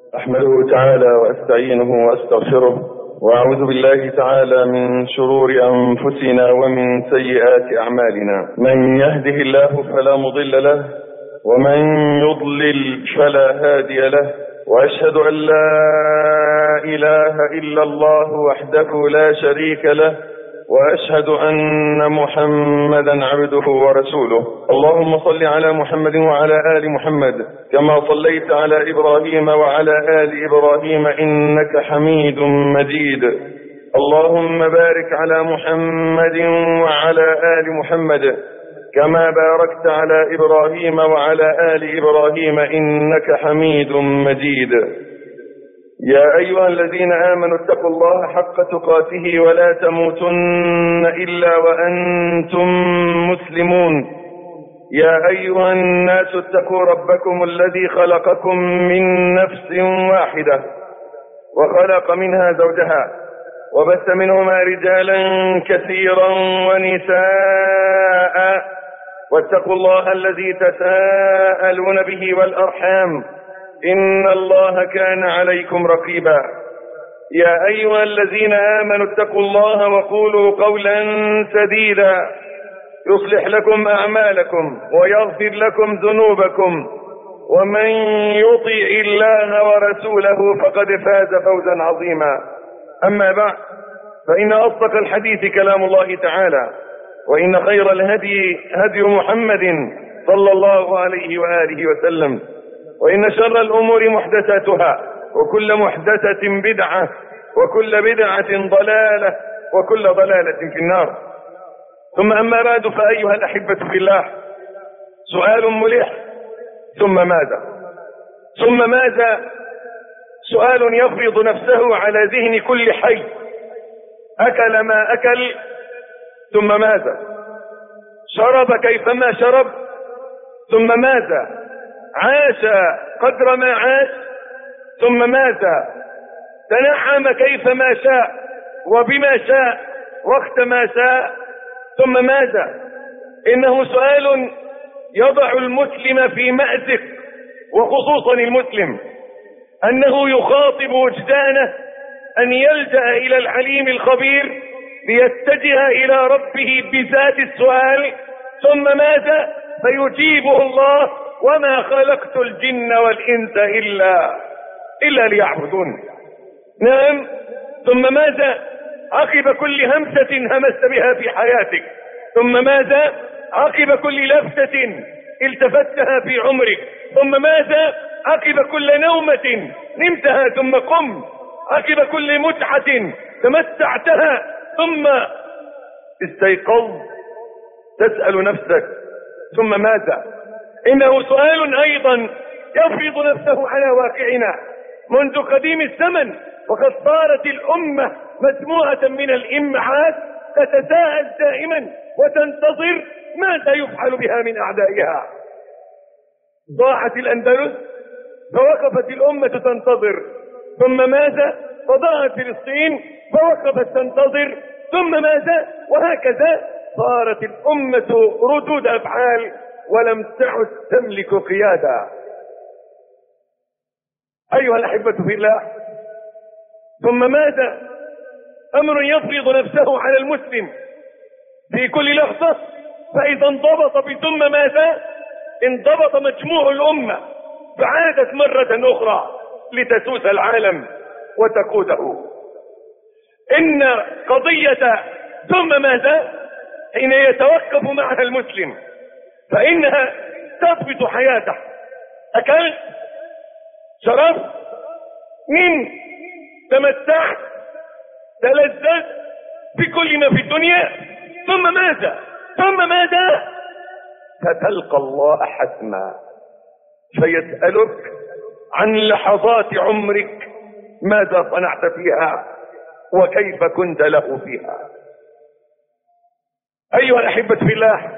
أحمده تعالى وأستعينه وأستغفره، وأعوذ بالله تعالى من شرور أنفسنا ومن سيئات أعمالنا. من يهده الله فلا مضل له، ومن يضلل فلا هادي له، وأشهد أن لا إله إلا الله وحده لا شريك له، وأشهد أن محمدا عبده ورسوله. اللهم صل على محمد وعلى آل محمد كما صليت على إبراهيم وعلى آل إبراهيم إنك حميد مجيد. اللهم بارك على محمد وعلى آل محمد كما باركت على إبراهيم وعلى آل إبراهيم إنك حميد مجيد. يا أيها الذين آمنوا اتقوا الله حق تقاته ولا تموتن إلا وأنتم مسلمون. يا أيها الناس اتقوا ربكم الذي خلقكم من نفس واحدة وخلق منها زوجها وبث منهما رجالا كثيرا ونساء، واتقوا الله الذي تساءلون به والأرحام إن الله كان عليكم رقيبا. يا أيها الذين آمنوا اتقوا الله وقولوا قولا سديدا يصلح لكم أعمالكم ويغفر لكم ذنوبكم، ومن يطع الله ورسوله فقد فاز فوزا عظيما. أما بعد، فإن أصدق الحديث كلام الله تعالى، وإن خير الهدي هدي محمد صلى الله عليه وآله وسلم، وإن شر الأمور محدثاتها، وكل محدثة بدعة، وكل بدعة ضلالة، وكل ضلالة في النار. ثم أما بعد، فأيها الأحبة في الله، سؤال ملح: ثم ماذا؟ ثم ماذا؟ سؤال يفرض نفسه على ذهن كل حي. أكل ما أكل، ثم ماذا؟ شرب كيفما شرب، ثم ماذا؟ عاش قدر ما عاش، ثم ماذا؟ تنعم كيفما شاء وبما شاء وقت ما شاء، ثم ماذا؟ إنه سؤال يضع المسلم في مأزق، وخصوصا المسلم، أنه يخاطب وجدانه أن يلجأ إلى العليم الخبير ليتجه إلى ربه بذات السؤال: ثم ماذا؟ فيجيبه الله: وما خلقت الجن والإنس إلا ليعبدون. نعم، ثم ماذا؟ عقب كل همسة همست بها في حياتك، ثم ماذا؟ عقب كل لفتة التفتها في عمرك، ثم ماذا؟ عقب كل نومة نمتها ثم قم، عقب كل متعة تمتعتها ثم استيقظ، تسأل نفسك: ثم ماذا؟ إنه سؤال أيضا يفرض نفسه على واقعنا منذ قديم الزمن، وقد صارت الأمة مجموعة من الإمعات تتساءل دائما وتنتظر ماذا يفعل بها من أعدائها. ضاعت الأندلس فوقفت الأمة تنتظر، ثم ماذا؟ فضاعت فلسطين فوقفت تنتظر، ثم ماذا؟ وهكذا صارت الأمة ردود أفعال ولم تعد تملك قيادة. أيها الأحبة في الله، ثم ماذا؟ أمر يفرض نفسه على المسلم في كل لحظة، فإذا انضبط بثم ماذا انضبط مجموع الأمة، فعادت مرة أخرى لتسوس العالم وتقوده. إن قضية ثم ماذا حين يتوقف معها المسلم فإنها تضبط حياته. أكلت، شربت، من تمتعت، تلذذت بكل ما في الدنيا، ثم ماذا؟ ثم ماذا؟ فتلقى الله حتما فيسألك عن لحظات عمرك: ماذا صنعت فيها وكيف كنت له فيها؟ أيها الأحبة في الله،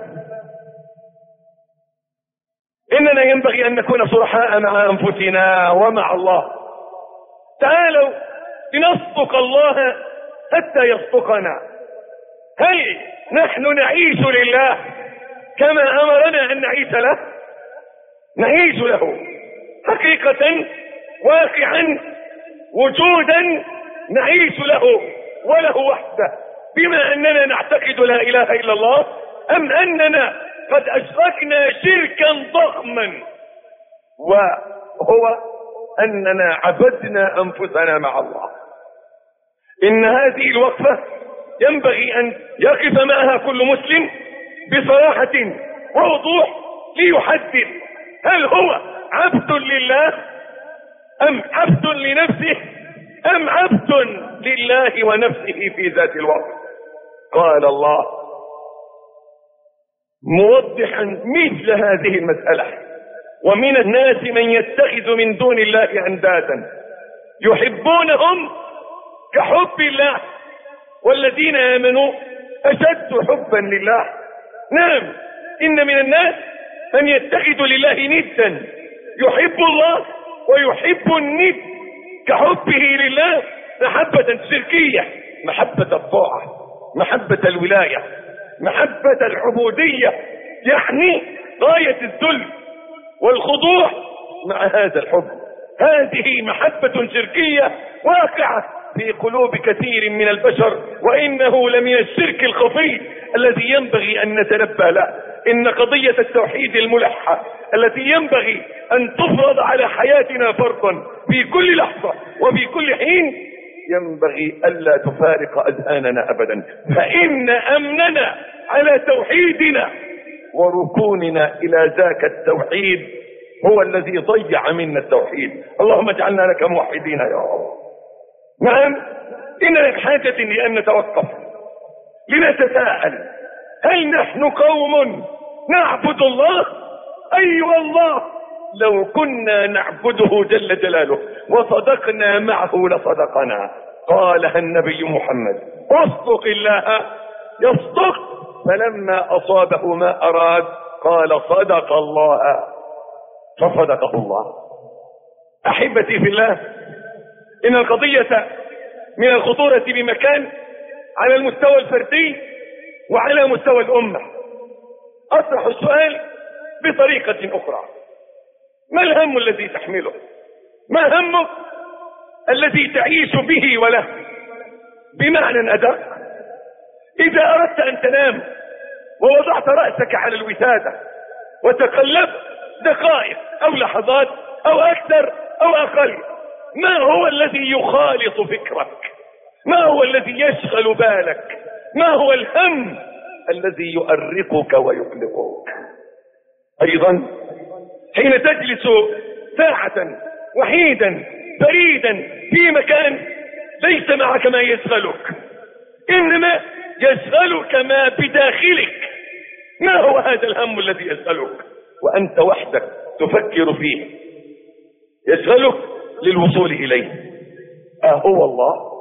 إننا ينبغي أن نكون صرحاء مع أنفسنا ومع الله. تعالوا لنصدق الله حتى يصدقنا. هل نحن نعيش لله كما أمرنا أن نعيش له؟ نعيش له حقيقة واقعا وجودا نعيش له وله وحده، بما أننا نعتقد لا إله إلا الله، أم أننا قد أشركنا شركا ضخما وهو أننا عبدنا أنفسنا مع الله. إن هذه الوقفة ينبغي أن يقف معها كل مسلم بصراحة ووضوح ليحدد هل هو عبد لله أم عبد لنفسه أم عبد لله ونفسه في ذات الوقت. قال الله موضحا مثل هذه المسألة: ومن الناس من يتخذ من دون الله أندادا يحبونهم كحب الله والذين آمنوا أشد حبا لله. نعم، إن من الناس من يتخذ لله ندا يحب الله ويحب الند كحبه لله محبة شركية، محبة الطاعة، محبة الولاية، محبة العبودية، يعني غاية الذل والخضوع مع هذا الحب. هذه محبة شركية واقعة في قلوب كثير من البشر، وإنه لمن الشرك الخفي الذي ينبغي أن نتنبه له. إن قضية التوحيد الملحة التي ينبغي أن تفرض على حياتنا فرضا في كل لحظة وفي كل حين ينبغي ألا تفارق أذهاننا أبدا، فإن أمننا على توحيدنا وركوننا إلى ذاك التوحيد هو الذي ضيع منا التوحيد. اللهم اجعلنا لك موحدين يا رب. نعم، إننا بحاجة لأن نتوقف لنتساءل: هل نحن قوم نعبد الله؟ أي والله لو كنا نعبده جل جلاله وصدقنا معه لصدقنا. قالها النبي محمد: اصدق الله يصدق، فلما أصابه ما أراد قال صدق الله فصدقه الله. أحبتي في الله، إن القضية من الخطورة بمكان على المستوى الفردي وعلى مستوى الأمة. أطرح السؤال بطريقة أخرى: ما الهم الذي تحمله؟ ما همك الذي تعيش به وله؟ بمعنى أدق، إذا أردت أن تنام ووضعت رأسك على الوسادة وتقلبت دقائق أو لحظات أو أكثر أو أقل، ما هو الذي يخالط فكرك؟ ما هو الذي يشغل بالك؟ ما هو الهم الذي يؤرقك ويقلقك؟ أيضا حين تجلس ساعة وحيدا بريدا في مكان ليس معك ما يشغلك، إنما يشغلك ما بداخلك. ما هو هذا الهم الذي يشغلك وأنت وحدك تفكر فيه؟ يشغلك للوصول إليه. أهو الله؟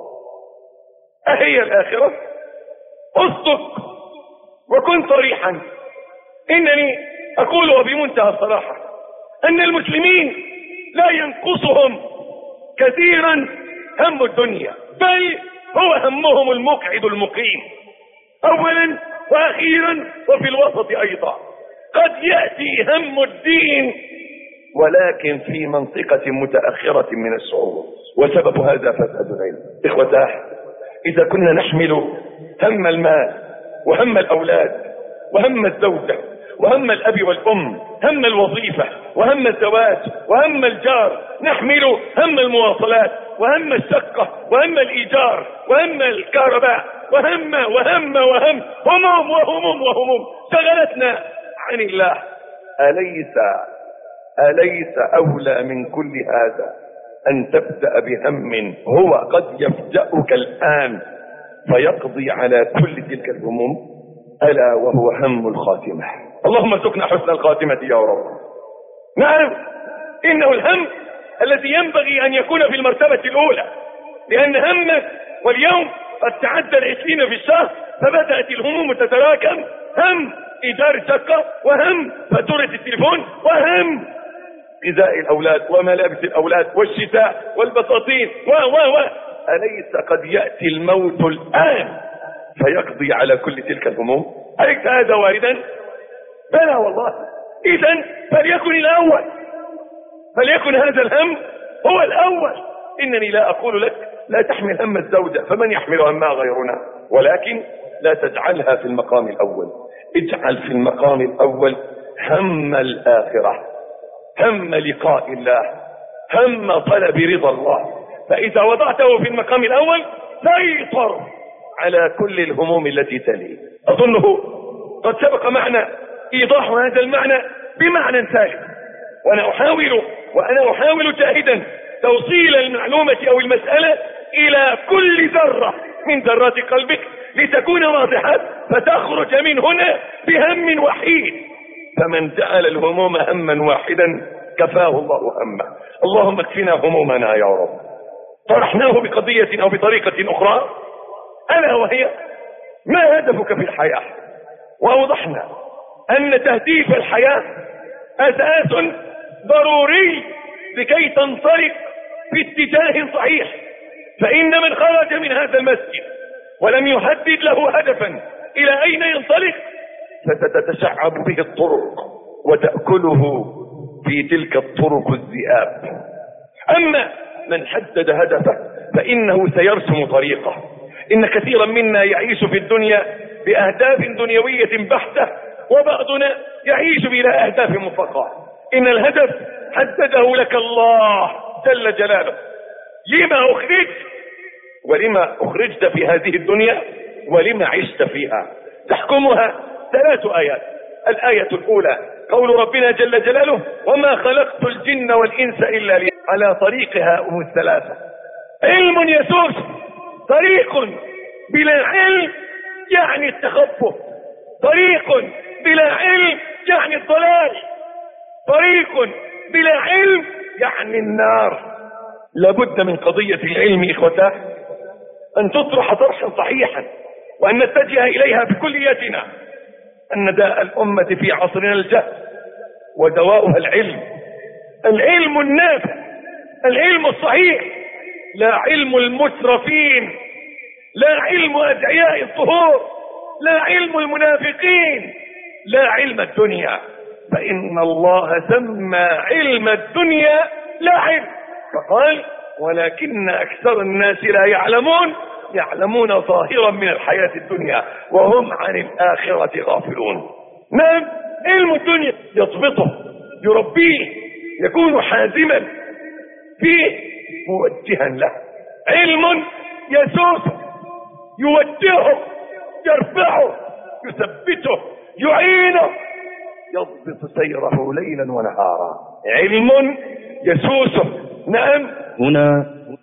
أهي الآخرة؟ اصدق وكن صريحا. إنني أقول وبمنتهى الصراحة أن المسلمين لا ينقصهم كثيرا هم الدنيا، بل هو همهم المقعد المقيم أولا وأخيرا وفي الوسط أيضا. قد يأتي هم الدين ولكن في منطقة متأخرة من الشعور، وسبب هذا فساد العلم. إخوتاه، إذا كنا نحمل هم المال وهم الأولاد وهم الزوجة وهم الأب والأم، هم الوظيفة وهم الزواج وهم الجار، نحمل هم المواصلات وهم الشقة وهم الإيجار وهم الكهرباء وهم هموم شغلتنا عن الله. أليس أولى من كل هذا أن تبدأ بهم هو قد يفجأك الآن فيقضي على كل تلك الهموم، ألا وهو هم الخاتمة؟ اللهم ارزقنا حسن الخاتمة يا رب. نعم، إنه الهم الذي ينبغي أن يكون في المرتبة الأولى، لأن همك واليوم قد تعدى 20 في الشهر، فبدأت الهموم تتراكم: هم إدارة شقة، وهم فاتورة التليفون، وهم غذاء الأولاد وملابس الأولاد والشتاء والبساطين أليس قد يأتي الموت الآن فيقضي على كل تلك الهموم؟ أليس هذا واردا؟ بلى والله. إذن فليكن الأول، فليكن هذا الهم هو الأول. إنني لا أقول لك لا تحمل هم الزوجة، فمن يحمل همها غيرنا، ولكن لا تجعلها في المقام الأول. اجعل في المقام الأول هم الآخرة، هم لقاء الله، هم طلب رضا الله. فإذا وضعته في المقام الأول سيطر على كل الهموم التي تليه. أظنه قد سبق معنا إيضاح هذا المعنى بمعنى ثالث، وأنا أحاول جاهدا توصيل المعلومة أو المسألة إلى كل ذرة من ذرات قلبك لتكون واضحة، فتخرج من هنا بهم وحيد. فمن جعل الهموم هما واحدا كفاه الله همه. اللهم اكفنا همومنا يا رب. طرحناه بقضية أو بطريقة أخرى، ألا وهي ما هدفك في الحياة؟ وأوضحنا أن تهديف الحياة أساس ضروري لكي تنطلق في اتجاه صحيح. فإن من خرج من هذا المسجد ولم يحدد له هدفا إلى أين ينطلق فتتشعب به الطرق وتأكله في تلك الطرق الذئاب. أما من حدد هدفه فإنه سيرسم طريقه. إن كثيرا منا يعيش في الدنيا بأهداف دنيوية بحتة، وبعضنا يعيش بلا أهداف مطلقة. إن الهدف حدده لك الله جل جلاله. لما أخرجت ولما أخرجت في هذه الدنيا ولما عشت فيها. تحكمها 3 آيات. الآية الأولى قول ربنا جل جلاله وما خلقت الجن والإنس إلا لي. على طريقها الثلاثة: علم يسوس، طريق بلا علم يعني التخبط، طريق بلا علم يعني الضلال، طريق بلا علم يعني النار. لابد من قضية العلم إخوتاه أن تطرح طرحا صحيحا، وأن نتجه إليها بكليتنا. أن داء الأمة في عصرنا الجهل، ودواؤها العلم، العلم النافع، العلم الصحيح، لا علم المسرفين، لا علم أدعياء الظهور، لا علم المنافقين، لا علم الدنيا. فإن الله سمى علم الدنيا لا علم، فقال ولكن أكثر الناس لا يعلمون ظاهرا من الحياة الدنيا وهم عن الآخرة غافلون. نعم، علم الدنيا يضبطه، يربيه، يكون حازما فيه، موجها له. علم يسوسه، يوجهه، يرفعه، يثبته، يعينه، يضبط سيره ليلا ونهارا. علم يسوسه، نعم، هنا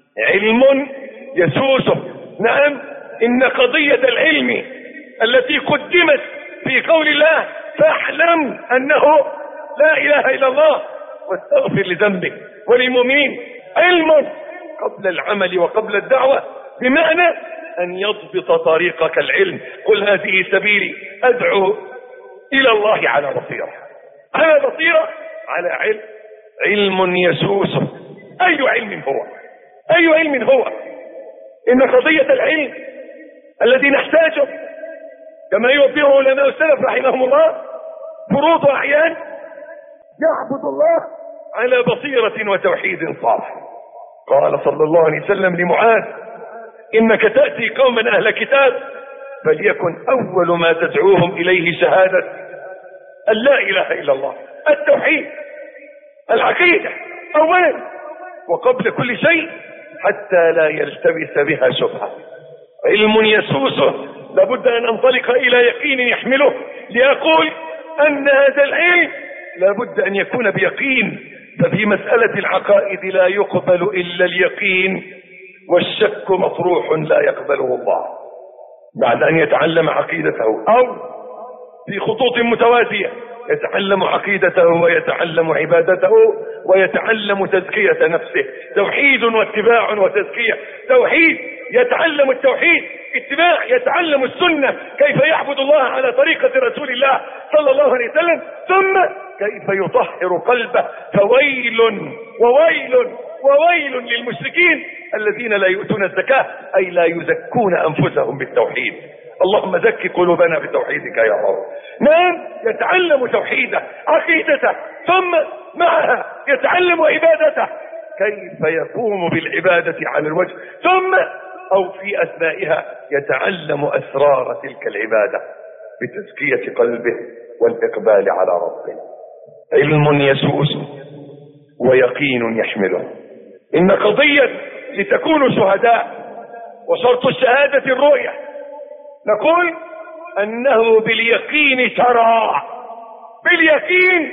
علم يسوسه، نعم. إن قضية العلم التي قدمت في قول الله فاعلم أنه لا إله إلا الله واستغفر لذنبك وللمؤمنين، علم قبل العمل وقبل الدعوة، بمعنى أن يضبط طريقك العلم. قل هذه سبيلي أدعو إلى الله على بصيرة، على بصيرة، على علم. علم يسوسه. أي علم هو؟ أي علم هو؟ إن قضية العلم الذي نحتاجه كما يوضحه علماء السلف رحمهم الله فروض أعيان يعبد الله على بصيرة وتوحيد صافي. قال صلى الله عليه وسلم لمعاذ إنك تأتي قوما أهل كتاب فليكن أول ما تدعوهم إليه شهادة أن لا إله إلا الله، التوحيد، العقيدة أولا وقبل كل شيء، حتى لا يلتبس بها شبهة. علم يسوسه، لابد أن أنطلق إلى يقين يحمله لأقول أن هذا العلم لابد أن يكون بيقين. ففي مسألة العقائد لا يقبل إلا اليقين، والشك مطروح لا يقبله الله. بعد أن يتعلم عقيدته أو في خطوط متوازية يتعلم عقيدته ويتعلم عبادته ويتعلم تزكية نفسه، توحيد واتباع وتزكية. توحيد، يتعلم التوحيد، اتباع، يتعلم السنة كيف يعبد الله على طريقة رسول الله صلى الله عليه وسلم، ثم كيف يطهر قلبه. فويل وويل للمشركين الذين لا يؤتون الزكاة، أي لا يزكون أنفسهم بالتوحيد. اللهم زكي قلوبنا بتوحيدك يا رب. نعم، يتعلم توحيده، عقيدته، ثم معها يتعلم عبادته كيف يقوم بالعبادة على الوجه، ثم أو في أثنائها يتعلم أسرار تلك العبادة بتزكية قلبه والإقبال على ربه. علم يسوس ويقين يحمله. إن قضية لتكونوا شهداء وشرط الشهادة الرؤية، نقول أنه باليقين ترى، باليقين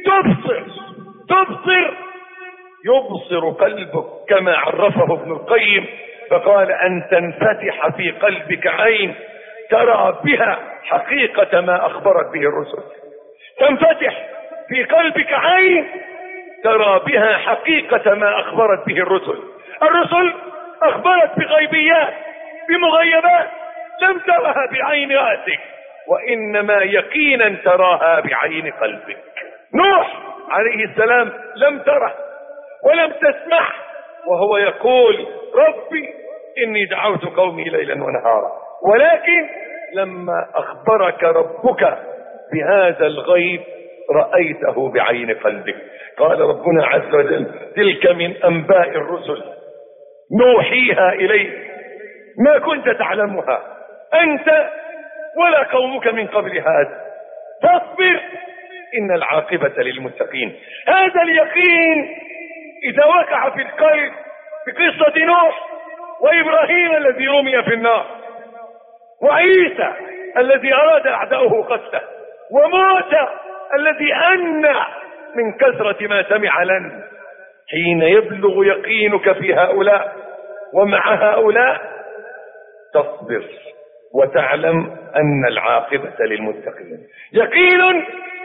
تبصر يبصر قلبك كما عرفه ابن القيم فقال أن تنفتح في قلبك عين ترى بها حقيقة ما أخبرت به الرسل. تنفتح في قلبك عين ترى بها حقيقة ما أخبرت به الرسل. الرسل أخبرت بغيبيات بمغيبات لم ترها بعين رأسك، وإنما يقينا تراها بعين قلبك. نوح عليه السلام لم تره ولم تسمع وهو يقول ربي إني دعوت قومي ليلا ونهارا، ولكن لما أخبرك ربك بهذا الغيب رأيته بعين قلبك. قال ربنا عز وجل تلك من أنباء الرسل نوحيها إليك ما كنت تعلمها أنت ولا قومك من قبل هذا فاصبر إن العاقبة للمتقين. هذا اليقين إذا وقع في القلب بقصة نوح وإبراهيم الذي رمي في النار وعيسى الذي أراد أعداؤه قتله وموسى الذي أنى من كثرة ما سمع لن، حين يبلغ يقينك في هؤلاء ومع هؤلاء تصبر وتعلم أن العاقبة للمتقين. يقين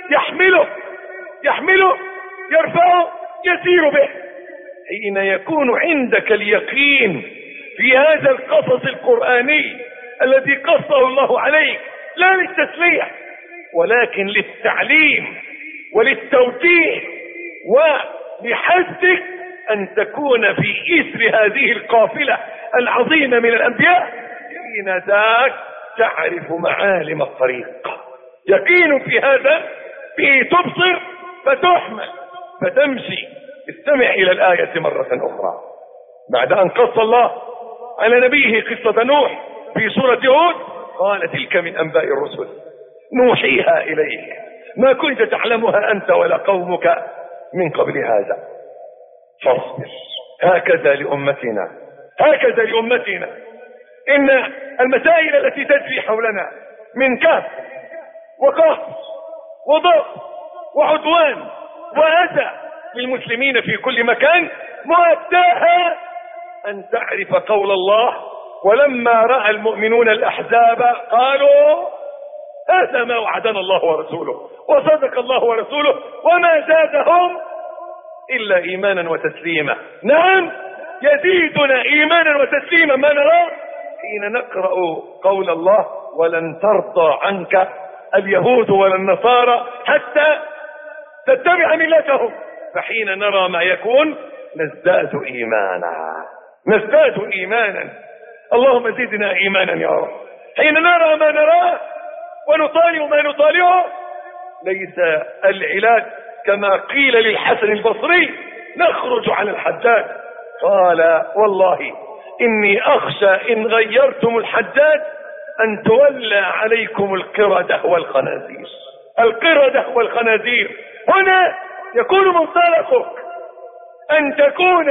يحمله يرفعه يسير به. حين يكون عندك اليقين في هذا القصص القرآني الذي قصه الله عليك لا للتسلية ولكن للتعليم وللتوجيه ولحثك أن تكون في إثر هذه القافلة العظيمة من الأنبياء، حين ذاك تعرف معالم الطريق. يقين في هذا به تبصر فتحمل فتمشي. استمع إلى الآية مرة أخرى بعد أن قص الله على نبيه قصة نوح في سورة هود قال تلك من أنباء الرسل نوحيها إليك ما كنت تعلمها أنت ولا قومك من قبل هذا فاصبر. هكذا لأمتنا إن المسائل التي تجري حولنا من كهف وقهر وضغط وعدوان وأذى للمسلمين في كل مكان مؤداها أن تعرف قول الله ولما رأى المؤمنون الأحزاب قالوا هذا ما وعدنا الله ورسوله وصدق الله ورسوله وما زادهم إلا إيمانا وتسليما. نعم يزيدنا إيمانا وتسليما ما نرى حين نقرأ قول الله ولن ترضى عنك اليهود ولا النصارى حتى تتبع ملتهم. فحين نرى ما يكون نزداد إيمانا اللهم زدنا إيمانا يا رب. حين نرى ما نراه ونطالع ما نطالعه ليس العلاج كما قيل للحسن البصري نخرج على الحجاج قال والله إني أخشى إن غيرتم الحجاج أن تولى عليكم القردة والخنازير. هنا يكون منطلقك أن تكون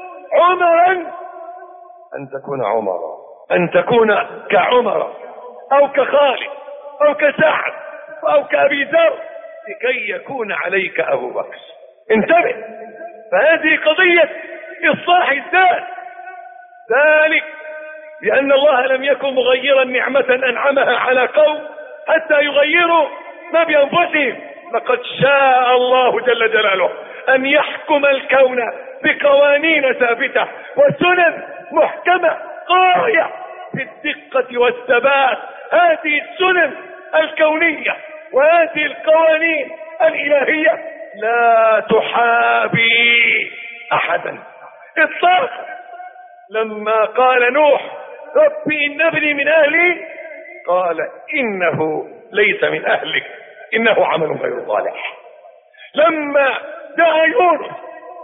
عمرا أن تكون كعمر أو كخالد أو كسعد أو كأبي ذر لكي يكون عليك أبو بكر. انتبه، فهذه قضية إصلاح الذات، ذلك لأن الله لم يكن مغيرا نعمة أنعمها على قوم حتى يغيروا ما بأنفسهم. لقد شاء الله جل جلاله أن يحكم الكون بقوانين ثابتة وسنن محكمة غاية في الدقة والثبات. هذه السنن الكونية وهذه القوانين الإلهية لا تحابي أحدا إطلاقا. لما قال نوح ربي إن ابني من أهلي قال إنه ليس من أهلك إنه عمل غير صالح. لما دعا يونس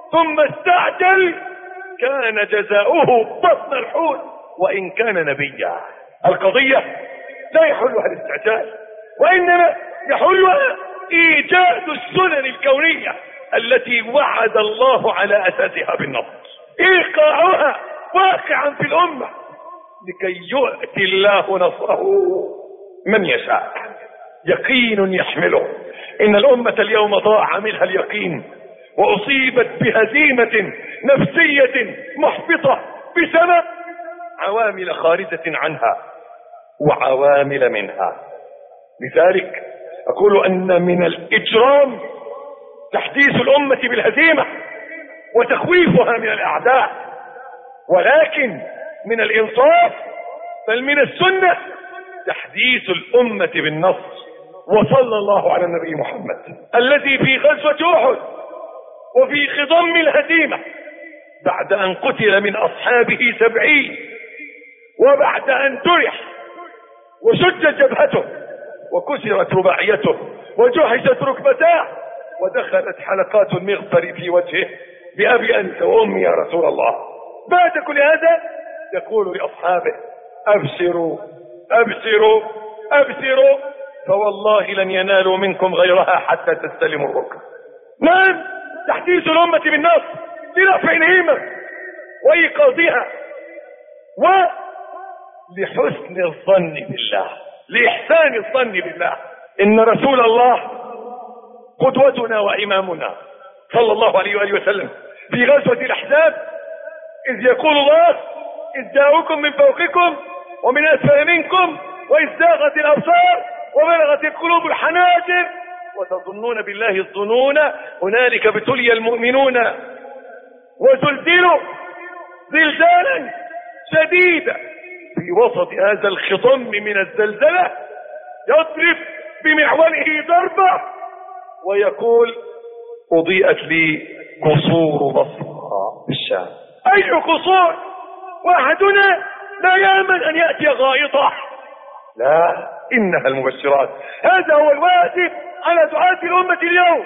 ثم استعجل كان جزاؤه بطن الحوت وإن كان نبيا. القضية لا يحلها الاستعجال، وإنما يحلها إيجاد السنن الكونية التي وعد الله على أساسها بالنصر، إيقاعها واقعا في الأمة لكي يؤتي الله نصره من يشاء. يقين يحمله. إن الأمة اليوم ضاع منها اليقين وأصيبت بهزيمة نفسية محبطة بسبب عوامل خارجة عنها وعوامل منها. لذلك أقول أن من الإجرام تحديث الأمة بالهزيمة وتخويفها من الأعداء، ولكن من الإنصاف بل من السنة تحديث الأمة بالنصر. وصلى الله على النبي محمد الذي في غزوة أحد وفي خضم الهزيمة بعد أن قتل من أصحابه 70 وبعد أن جرح وشجت جبهته وكسرت رباعيته وجحشت ركبتاه ودخلت حلقات المغفر في وجهه بأبي أنت وأمي يا رسول الله. بعد كل هذا يقول لأصحابه أبشروا أبشروا أبشروا فوالله لن ينالوا منكم غيرها حتى تستلموا الركب. نعم، تحديث الأمة بالنصر لرفع الهمة وإيقاظها ولحسن الظن بالله، لإحسان الظن بالله. إن رسول الله قدوتنا وإمامنا صلى الله عليه وآله وسلم في غزوة الأحزاب إذ يقول الله إذ جاءوكم من فوقكم ومن أسفل منكم وإذ زاغت الأبصار وبلغت القلوب الحناجر وتظنون بالله الظنون هنالك ابتلي المؤمنون وزلزلوا زلزالا شديدا. في وسط هذا الخضم من الزلزلة يضرب بمعوله ضربة ويقول أضيئت لي قصور بصرى بالشام. أي قصور؟ واحدنا لا يأمن أن يأتي غائطة، لا، إنها المبشرات. هذا هو الواجب على دعاة الأمة اليوم،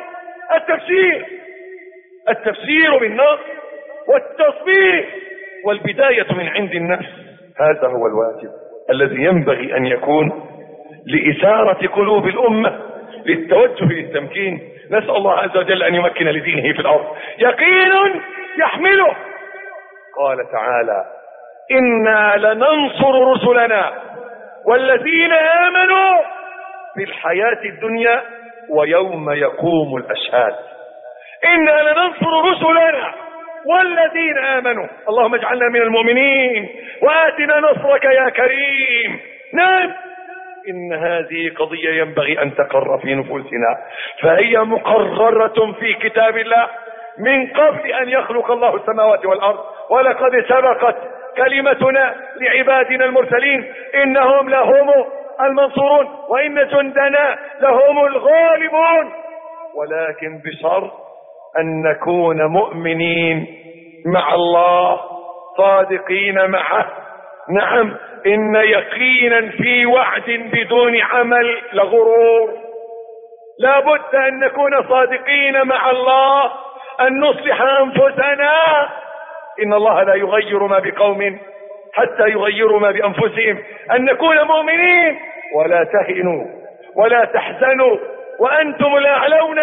التبشير بالنصر والتصبير والبداية من عند النفس. هذا هو الواجب الذي ينبغي أن يكون لإثارة قلوب الأمة للتوجه للتمكين. نسأل الله عز وجل أن يمكن لدينه في الأرض. يقين يحمله. قال تعالى إنا لننصر رسلنا والذين آمنوا في الحياة الدنيا ويوم يقوم الأشهاد. إنا لننصر رسلنا والذين آمنوا. اللهم اجعلنا من المؤمنين وآتنا نصرك يا كريم. نعم، إن هذه قضية ينبغي أن تقر في نفوسنا، فهي مقررة في كتاب الله من قبل أن يخلق الله السماوات والأرض. ولقد سبقت كلمتنا لعبادنا المرسلين إنهم لهم المنصورون وإن جندنا لهم الغالبون، ولكن بشرط أن نكون مؤمنين مع الله صادقين معه. نعم، إن يقينا في وعد بدون عمل لغرور. لا بد أن نكون صادقين مع الله، أن نصلح أنفسنا. إن الله لا يغير ما بقوم حتى يغيروا ما بأنفسهم. أن نكون مؤمنين ولا تهنوا ولا تحزنوا وأنتم الأعلون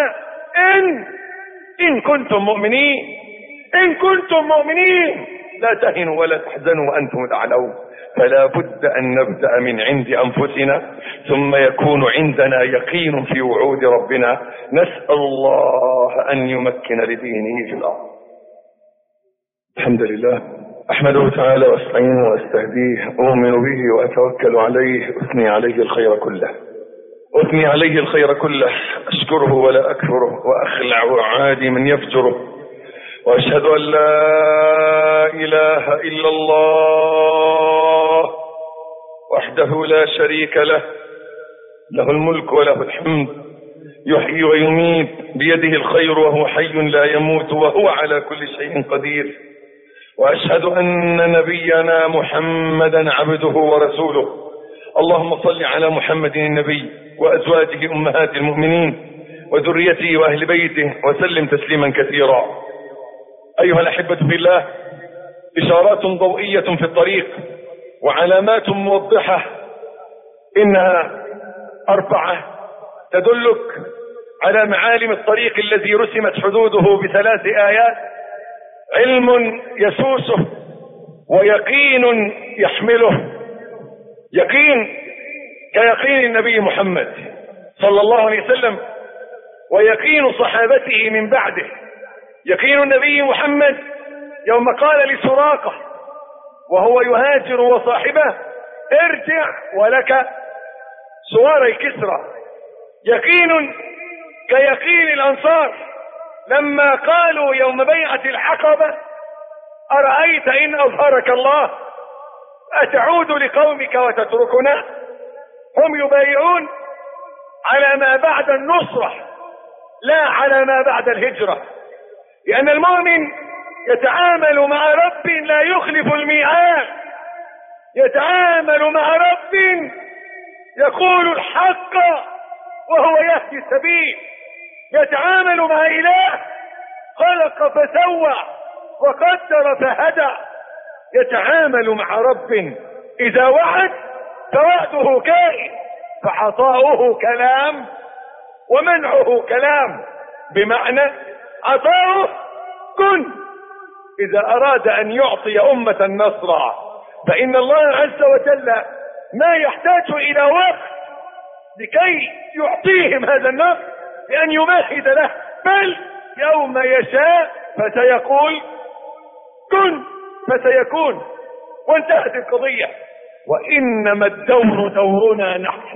إن كنتم مؤمنين. إن كنتم مؤمنين لا تهنوا ولا تحزنوا وأنتم الأعلون. فلا بد أن نبدأ من عند أنفسنا ثم يكون عندنا يقين في وعود ربنا. نسأل الله أن يمكن لدينه في الأرض. الحمد لله أحمده تعالى وأستعينه وأستهديه أؤمن به وأتوكل عليه أثني عليه الخير كله أثني عليه الخير كله أشكره ولا أكفره وأخلع وأعادي من يفجره وأشهد أن لا إله إلا الله وحده لا شريك له له الملك وله الحمد يحيي ويميت بيده الخير وهو حي لا يموت وهو على كل شيء قدير. وأشهد أن نبينا محمدا عبده ورسوله. اللهم صل على محمد النبي وأزواجه أمهات المؤمنين وذريته وأهل بيته وسلم تسليما كثيرا. أيها الأحبة في الله، إشارات ضوئية في الطريق وعلامات موضحة، إنها 4 تدلك على معالم الطريق الذي رسمت حدوده ب3 آيات: علم يسوسه، ويقين يحمله. يقين كيقين النبي محمد صلى الله عليه وسلم، ويقين صحابته من بعده. يقين النبي محمد يوم قال لسراقة وهو يهاجر وصاحبه: ارجع ولك سواري كسرى. يقين كيقين الأنصار لما قالوا يوم بيعة العقبة: أرأيت إن أظهرك الله أتعود لقومك وتتركنا؟ هم يبايعون على ما بعد النصرة لا على ما بعد الهجرة، لأن المؤمن يتعامل مع رب لا يخلف الميعاد، يتعامل مع رب يقول الحق وهو يهدي السبيل، يتعامل مع إله خلق فسوى وقدر فهدى، يتعامل مع رب إذا وعد فوعده كائن، فعطاؤه كلام ومنعه كلام، بمعنى عطاؤه كن. إذا أراد أن يعطي أمة نصرا فإن الله عز وجل ما يحتاج إلى وقت لكي يعطيهم هذا النصر بأن يمهد له، بل يوم يشاء فسيقول كن فسيكون، وانتهت القضية. وإنما الدور دورنا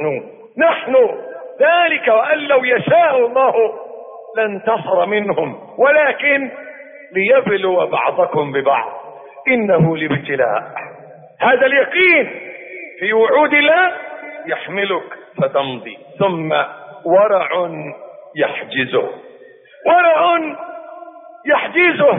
نحن ذلك، وأن لو يشاء الله لانتصر منهم، ولكن ليبلو بعضكم ببعض، إنه لابتلاء. هذا اليقين في وعود الله يحملك فتمضي. ثم ورع يحجزه، ورع يحجزه،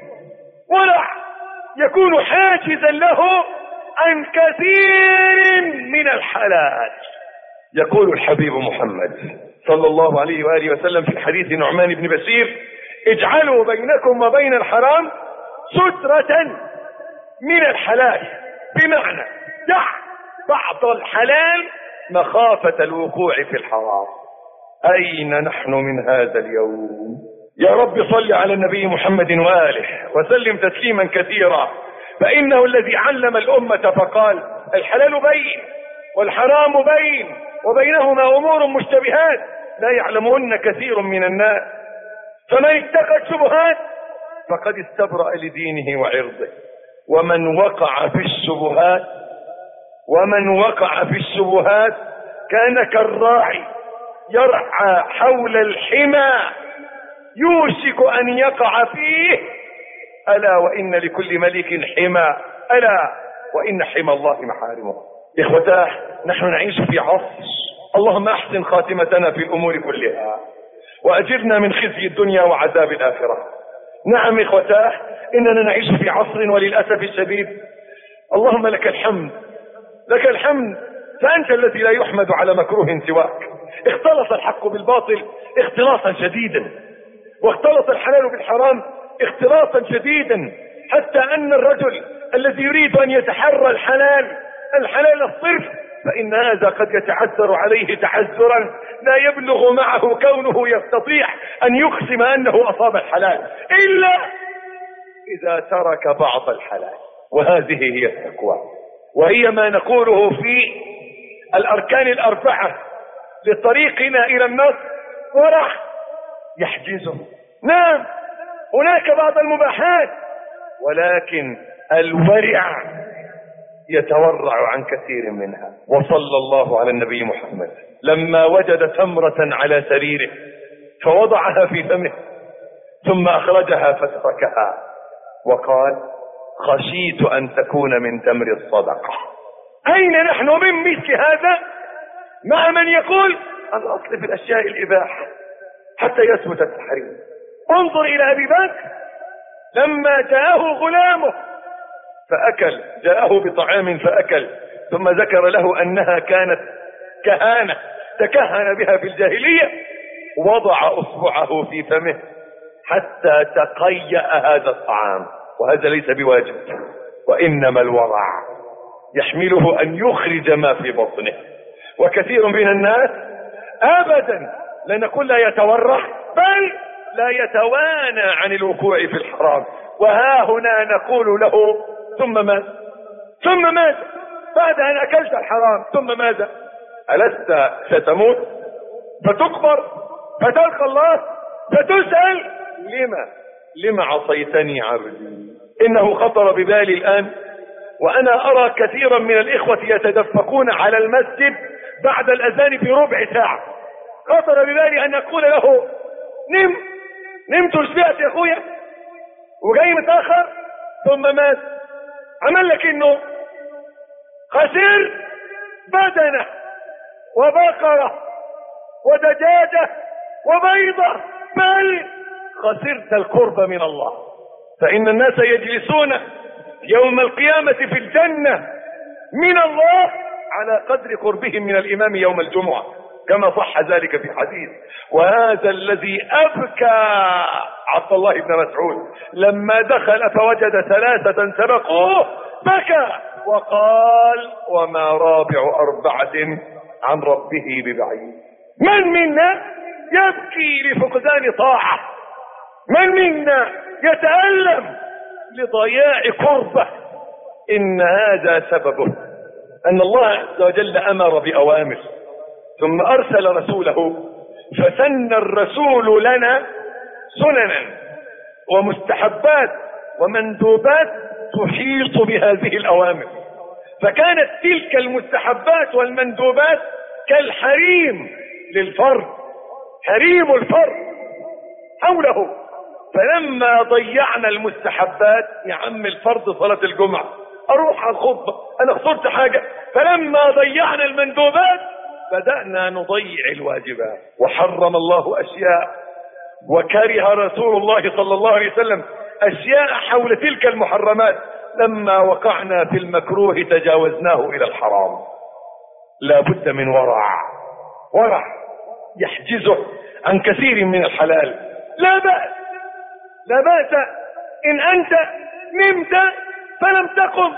ورع يكون حاجزا له عن كثير من الحلال. يقول الحبيب محمد صلى الله عليه وآله وسلم في حديث نعمان بن بشير: اجعلوا بينكم وبين الحرام سترة من الحلال، بمعنى دع بعض الحلال مخافة الوقوع في الحرام. أين نحن من هذا اليوم؟ يا رب صل على النبي محمد وآله وسلم تسليما كثيرا، فإنه الذي علم الأمة فقال: الحلال بين والحرام بين وبينهما أمور مشتبهات لا يعلمهن كثير من الناس، فمن اتقى الشبهات فقد استبرأ لدينه وعرضه، ومن وقع في الشبهات كان كالراعي يرعى حول الحمى يوشك أن يقع فيه. ألا وإن لكل ملك حمى، ألا وإن حمى الله محارمه. إخوتاه، نحن نعيش في عصر، اللهم أحسن خاتمتنا في الأمور كلها وأجرنا من خزي الدنيا وعذاب الآخرة. نعم إخوتاه، إننا نعيش في عصر وللأسف الشديد اللهم لك الحمد، لك الحمد، فأنت الذي لا يحمد على مكروه سواك. اختلط الحق بالباطل اختلاطا شديدا، واختلط الحلال بالحرام اختلاطا شديدا، حتى أن الرجل الذي يريد أن يتحرى الحلال الصرف، فإن هذا قد يتعذر عليه تعذرا لا يبلغ معه كونه يستطيع أن يقسم أنه أصاب الحلال، إلا إذا ترك بعض الحلال. وهذه هي التقوى، وهي ما نقوله في الأركان الأربعة لطريقنا إلى النصر: ورع يحجزه. نعم هناك بعض المباحات، ولكن الورع يتورع عن كثير منها. وصلى الله على النبي محمد لما وجد تمرة على سريره فوضعها في فمه ثم أخرجها فتركها وقال: خشيت أن تكون من تمر الصدقة. أين نحن من مثل هذا مع من يقول الأصل في الأشياء الإباحة حتى يثبت التحريم؟ انظر إلى أبي بكر لما جاءه غلامه فأكل، جاءه بطعام فأكل، ثم ذكر له أنها كانت كهانة تكهن بها في الجاهلية، وضع أصبعه في فمه حتى تقيأ هذا الطعام، وهذا ليس بواجب، وإنما الورع يحمله أن يخرج ما في بطنه. وكثير من الناس أبدا لا نقول لا يتورع، بل لا يتوانى عن الوقوع في الحرام. وها هنا نقول له ثم ماذا؟ ثم ماذا بعد أن أكلت الحرام؟ ثم ماذا؟ ألست ستموت فتقبر فتلقى الله فتسأل لما عصيتني عبدي؟ إنه خطر ببالي الآن وأنا أرى كثيرا من الإخوة يتدفقون على المسجد بعد الأذان بربع ساعة. خطر ببالي أن أقول له نمت وشبعت يا أخويا وجاي متأخر، ثم ماذا؟ عمل لك إنه خسر بدنه وبقرة ودجاجة وبيضة، بل خسرت القرب من الله. فإن الناس يجلسون يوم القيامة في الجنة من الله على قدر قربهم من الإمام يوم الجمعة، كما صح ذلك في حديث. وهذا الذي أبكى عبد الله بن مسعود لما دخل فوجد 3 سبقوه، بكى وقال: وما رابع 4 عن ربه ببعيد. من منا يبكي لفقدان طاعة؟ من منا يتألم لضياع قربه؟ إن هذا سببه أن الله عز وجل أمر بأوامر ثم أرسل رسوله، فسن الرسول لنا سننا ومستحبات ومندوبات تحيط بهذه الأوامر. فكانت تلك المستحبات والمندوبات كالحريم للفرد، حريم الفرد حوله. فلما ضيعنا المستحبات، يا عم الفرض صلاة الجمعة، اروح على الخطبة، انا خسرت حاجة. فلما ضيعنا المندوبات بدأنا نضيع الواجبات، وحرم الله اشياء وكره رسول الله صلى الله عليه وسلم اشياء حول تلك المحرمات. لما وقعنا في المكروه تجاوزناه الى الحرام. لا بد من ورع يحجزه عن كثير من الحلال. لا بأس إن أنت نمت فلم تقم،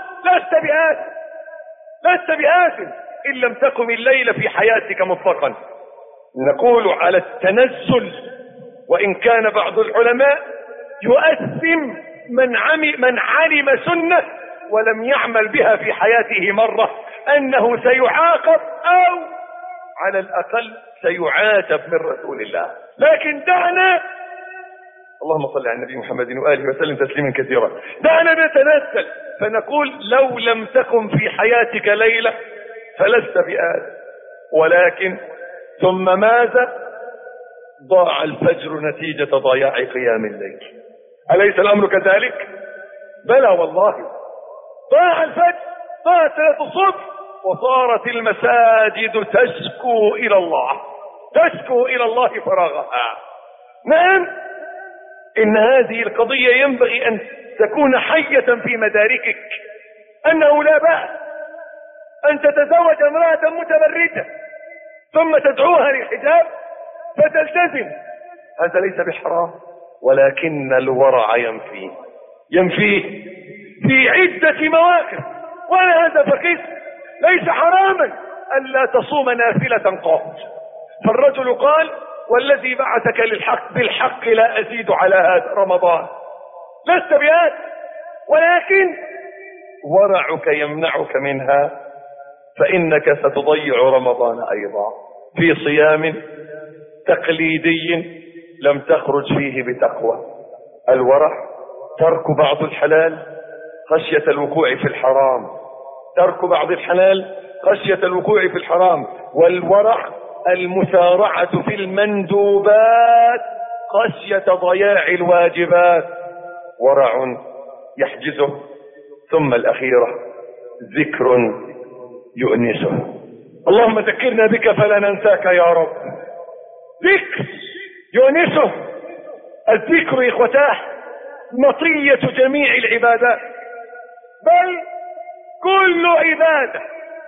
لست بآثم إن لم تقم الليل في حياتك مطلقا. نقول على التنزل، وإن كان بعض العلماء يؤثم من علم سنة ولم يعمل بها في حياته مرة، أنه سيعاقب أو على الأقل سيعاتب من رسول الله. لكن دعنا، اللهم صل على النبي محمد وآله وسلم تسليما كثيرا، دعنا نتنزل فنقول: لو لم تكن في حياتك ليلة فلست بآثم. ولكن ثم ماذا؟ ضاع الفجر نتيجة ضياع قيام الليل. أليس الأمر كذلك؟ بلى والله. ضاع الفجر، ضاعت صلاة الصبح، وصارت المساجد تشكو إلى الله فراغها. نعم، إن هذه القضية ينبغي أن تكون حية في مداركك، أنه لا بأس أن تتزوج امرأة متبرجة ثم تدعوها للحجاب فتلتزم، هذا ليس بحرام، ولكن الورع ينفيه في عدة مواقف. وأنا هذا فقيس ليس حراما ألا تصوم نافلة قط. فالرجل قال: والذي بعثك بالحق لا أزيد على هذا رمضان. لست بآت، ولكن ورعك يمنعك منها، فإنك ستضيع رمضان أيضا في صيام تقليدي لم تخرج فيه بتقوى. الورع ترك بعض الحلال خشية الوقوع في الحرام، ترك بعض الحلال خشية الوقوع في الحرام. والورع المسارعة في المندوبات خشية ضياع الواجبات. ورع يحجزه. ثم الأخيرة ذكر يؤنسه. اللهم ذكرنا بك فلا ننساك يا رب. ذكر يؤنسه. الذكر يا إخوتاه مطية جميع العبادات، بل كل عبادة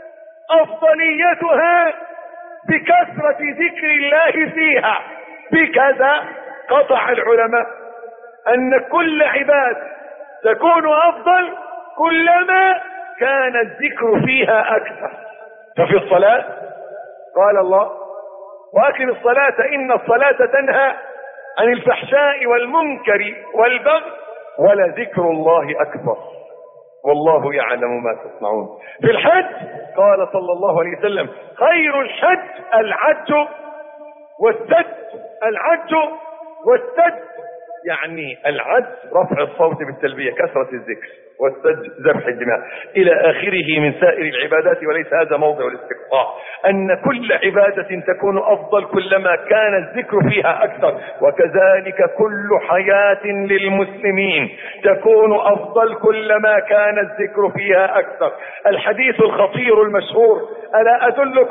أفضليتها بكثرة ذكر الله فيها. بكذا قطع العلماء أن كل عبادة تكون أفضل كلما كان الذكر فيها أكثر. ففي الصلاة قال الله: وأقم الصلاة إن الصلاة تنهى عن الفحشاء والمنكر والبغي ولذكر الله أكبر والله يعلم ما تصنعون. في الحج قال صلى الله عليه وسلم: خير الحج العج والسد. العج والسد يعني العج رفع الصوت بالتلبية، كثرة الذكر، والسد ذبح الدماء إلى آخره من سائر العبادات. وليس هذا موضع الاستقصاء، أن كل عبادة تكون أفضل كلما كان الذكر فيها أكثر، وكذلك كل حياة للمسلمين تكون أفضل كلما كان الذكر فيها أكثر. الحديث الخطير المشهور: ألا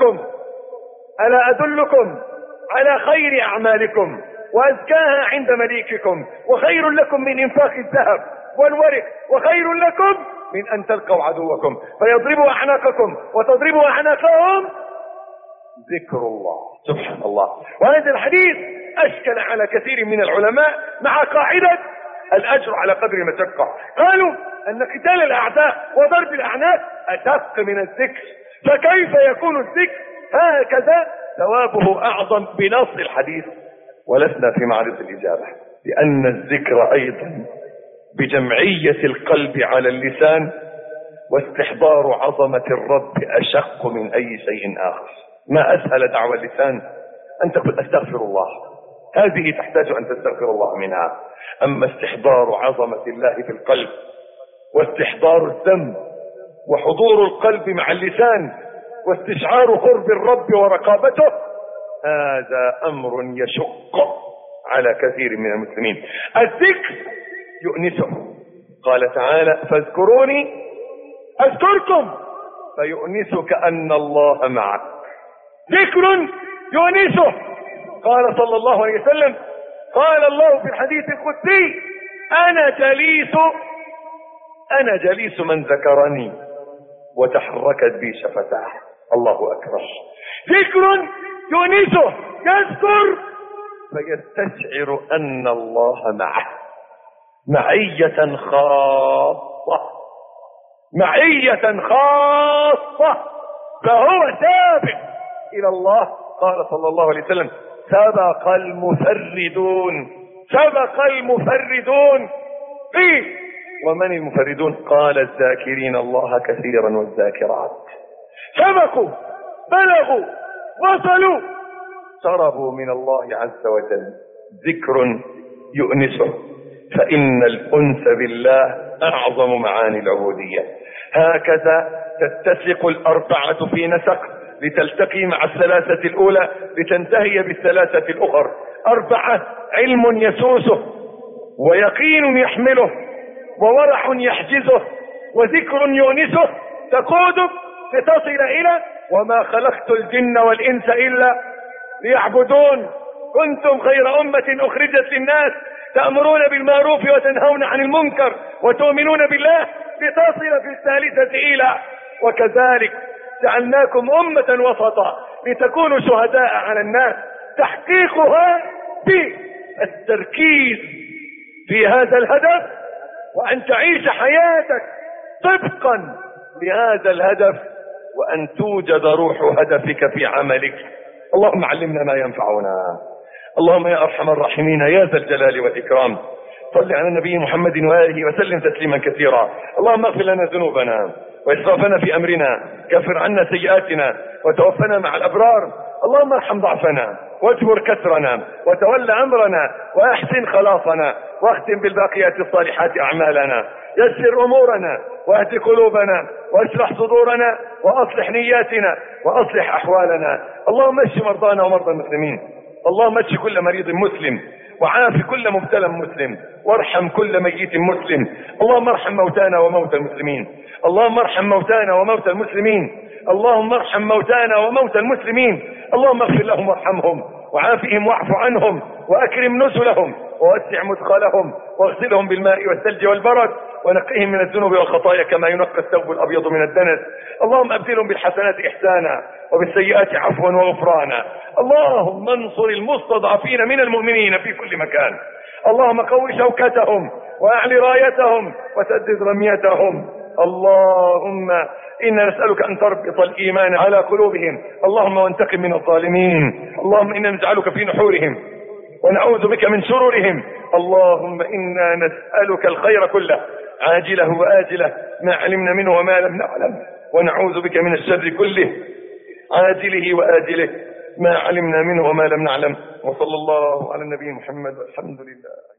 أدلكم على خير أعمالكم وأزكاها عند مليككم وخير لكم من إنفاق الذهب والورق وخير لكم من أن تلقوا عدوكم فيضربوا أعناقكم وتضربوا أعناقهم. ذكر الله. سبحان الله. وهذا الحديث أشكل على كثير من العلماء مع قاعدة الأجر على قدر المشقة. قالوا أن قتال الأعداء وضرب الأعناق أشق من الذكر، فكيف يكون الذكر هكذا ثوابه أعظم بنص الحديث؟ ولسنا في معرض الإجابة، لأن الذكر أيضا بجمعية القلب على اللسان واستحضار عظمة الرب أشق من أي شيء آخر. ما أسهل دعوى اللسان أن تقول أستغفر الله، هذه تحتاج أن تستغفر الله منها. أما استحضار عظمة الله في القلب واستحضار الذنب وحضور القلب مع اللسان واستشعار قرب الرب ورقابته، هذا أمر يشق على كثير من المسلمين. الذكر يؤنسه. قال تعالى: فاذكروني أذكركم فيؤنسك أن الله معك. ذكر يؤنسه. قال صلى الله عليه وسلم: قال الله في الحديث القدسي: أنا جليس من ذكرني وتحركت بي شفتاه. الله أكبر. ذكر يؤنسه، يذكر فيستشعر أن الله معه معية خاصة، فهو سابق إلى الله. قال صلى الله عليه وسلم: سبق المفردون. قيل: ومن المفردون؟ قال: الذاكرين الله كثيرا والذاكرات. سبقوا، بلغوا، وصلوا، شربوا من الله عز وجل. ذكر يؤنسه، فإن الأنس بالله أعظم معاني العبودية. هكذا تتسق الأربعة في نسق لتلتقي مع الثلاثة الأولى لتنتهي بالثلاثة الأخر. أربعة: علم يسوسه، ويقين يحمله، وورع يحجزه، وذكر يونسه تقودك لتصل إلى وما خلقت الجن والإنس إلا ليعبدون كنتم خير أمة أخرجت للناس تأمرون بالمعروف وتنهون عن المنكر وتؤمنون بالله لتصل في الثالثة إلى وكذلك جعلناكم أمة وسطا لتكونوا شهداء على الناس. تحقيقها بالتركيز في هذا الهدف وأن تعيش حياتك طبقا لهذا الهدف وأن توجد روح هدفك في عملك. اللهم علمنا ما ينفعنا. اللهم يا أرحم الراحمين يا ذا الجلال والإكرام صل على النبي محمد وآله وسلم تسليما كثيرا. اللهم اغفر لنا ذنوبنا وإسرافنا في أمرنا، كفر عنا سيئاتنا وتوفنا مع الأبرار. اللهم ارحم ضعفنا واجبر كسرنا وتولى أمرنا وأحسن خلاصنا واختم بالباقيات الصالحات أعمالنا. يسر أمورنا واهد قلوبنا واشرح صدورنا وأصلح نياتنا وأصلح أحوالنا. اللهم اشف مرضانا ومرضى المسلمين. اللهم اشف كل مريض مسلم وعاف كل مبتلى مسلم وارحم كل ميت مسلم. اللهم ارحم موتانا وموتى المسلمين. اللهم ارحم موتانا وموتى المسلمين. اللهم ارحم موتانا وموتى المسلمين. اللهم اغفر لهم وارحمهم وعافهم واعف عنهم وأكرم نزلهم ووسع مدخلهم واغسلهم بالماء والثلج والبرد ونقهم من الذنوب والخطايا كما ينقى الثوب الأبيض من الدنس. اللهم أبدلهم بالحسنات إحسانا وبالسيئات عفوا وغفرانا. اللهم انصر المستضعفين من المؤمنين في كل مكان. اللهم قوي شوكتهم واعلي رايتهم وسدد رميتهم. اللهم إنا نسألك أن تربط الإيمان على قلوبهم. اللهم وانتقم من الظالمين. اللهم إنا نجعلك في نحورهم ونعوذ بك من شرورهم. اللهم إنا نسألك الخير كله عاجله وآجله ما علمنا منه وما لم نعلم، ونعوذ بك من الشر كله عاجله وآجله ما علمنا منه وما لم نعلم. وصلى الله على النبي محمد والحمد لله.